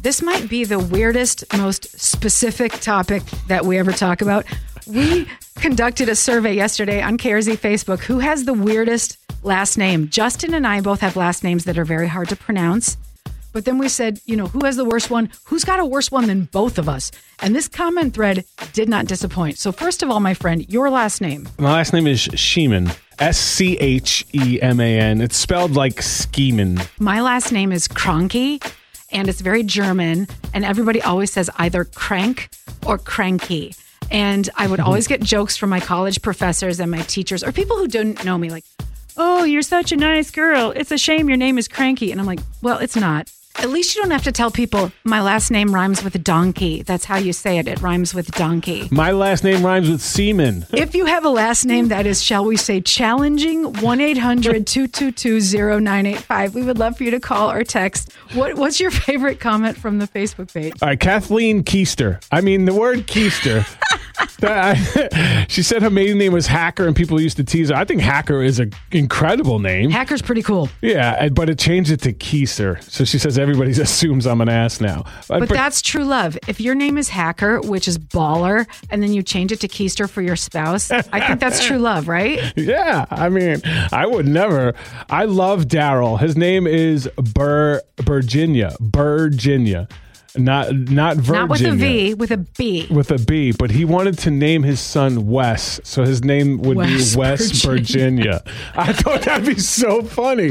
This might be the weirdest, most specific topic that we ever talk about. We conducted a survey yesterday on KRZ Facebook. Who has the weirdest last name? Justin and I both have last names that are very hard to pronounce. But then we said, who has the worst one? Who's got a worse one than both of us? And this comment thread did not disappoint. So first of all, my friend, your last name. My last name is Scheeman. Scheman. It's spelled like Scheeman. My last name is Kroenke, and it's very German. And everybody always says either crank or cranky. And I would always get jokes from my college professors and my teachers or people who didn't know me like, oh, you're such a nice girl. It's a shame your name is Cranky. And I'm like, well, it's not. At least you don't have to tell people my last name rhymes with donkey. That's how you say it. It rhymes with donkey. My last name rhymes with semen. If you have a last name that is, shall we say, challenging, 1-800-222-0985. We would love for you to call or text. What's your favorite comment from the Facebook page? All right, Kathleen Keister. I mean, the word Keister. She said her maiden name was Hacker, and people used to tease her. I think Hacker is an incredible name. Hacker's pretty cool. Yeah, but it changed it to Keister. So she says everybody assumes I'm an ass now. But that's true love. If your name is Hacker, which is baller, and then you change it to Keister for your spouse, I think that's true love, right? Yeah, I mean, I would never. I love Daryl. His name is Virginia. Not Virginia. Not with a V, with a B. With a B, but he wanted to name his son Wes, so his name would be West Virginia. I thought that'd be so funny.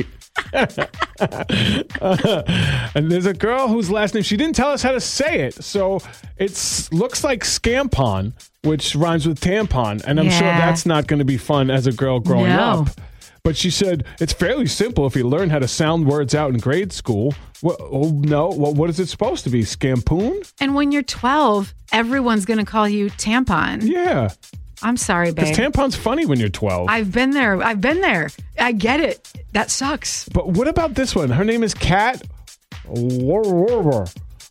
And there's a girl whose last name, she didn't tell us how to say it, so it looks like Scampon, which rhymes with tampon, and I'm sure that's not going to be fun as a girl growing up. But she said, it's fairly simple if you learn how to sound words out in grade school. What is it supposed to be? Scampoon? And when you're 12, everyone's going to call you tampon. Yeah. I'm sorry, babe. Because tampon's funny when you're 12. I've been there. I get it. That sucks. But what about this one? Her name is Kat WRBA.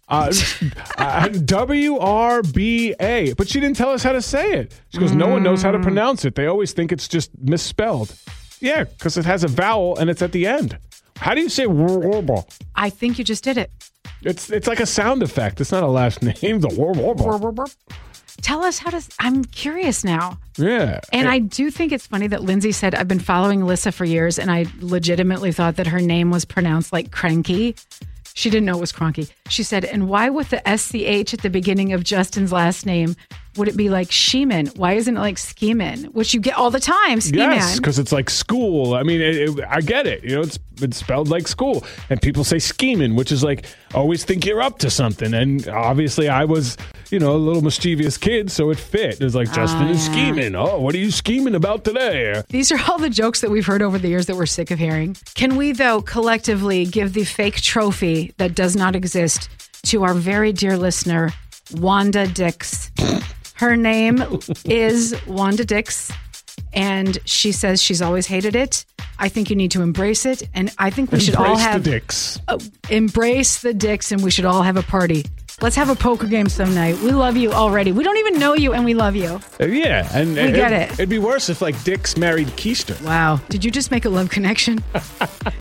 But she didn't tell us how to say it. She goes, no one knows how to pronounce it. They always think it's just misspelled. Yeah, because it has a vowel and it's at the end. How do you say WRBA? I think you just did it. It's like a sound effect. It's not a last name. The WRBA. Tell us how to... I'm curious now. Yeah. And I do think it's funny that Lindsay said, I've been following Alyssa for years, and I legitimately thought that her name was pronounced like Cranky. She didn't know it was Cronky. She said, and why with the SCH at the beginning of Justin's last name, would it be like Scheeman? Why isn't it like Scheeman? Which you get all the time, Scheeman. Yes, because it's like school. I mean, I get it. It's spelled like school. And people say Scheeman, which is like, always think you're up to something. And obviously I was, a little mischievous kid, so it fit. It was like, Justin is scheming. Oh, what are you scheming about today? These are all the jokes that we've heard over the years that we're sick of hearing. Can we, though, collectively give the fake trophy that does not exist to our very dear listener, Wanda Dix? Her name is Wanda Dix, and she says she's always hated it. I think you need to embrace it, and I think we should all have... Embrace the Dix, and we should all have a party. Let's have a poker game some night. We love you already. We don't even know you, and we love you. Yeah, and we get it. It'd be worse if, Dix married Keister. Wow. Did you just make a love connection?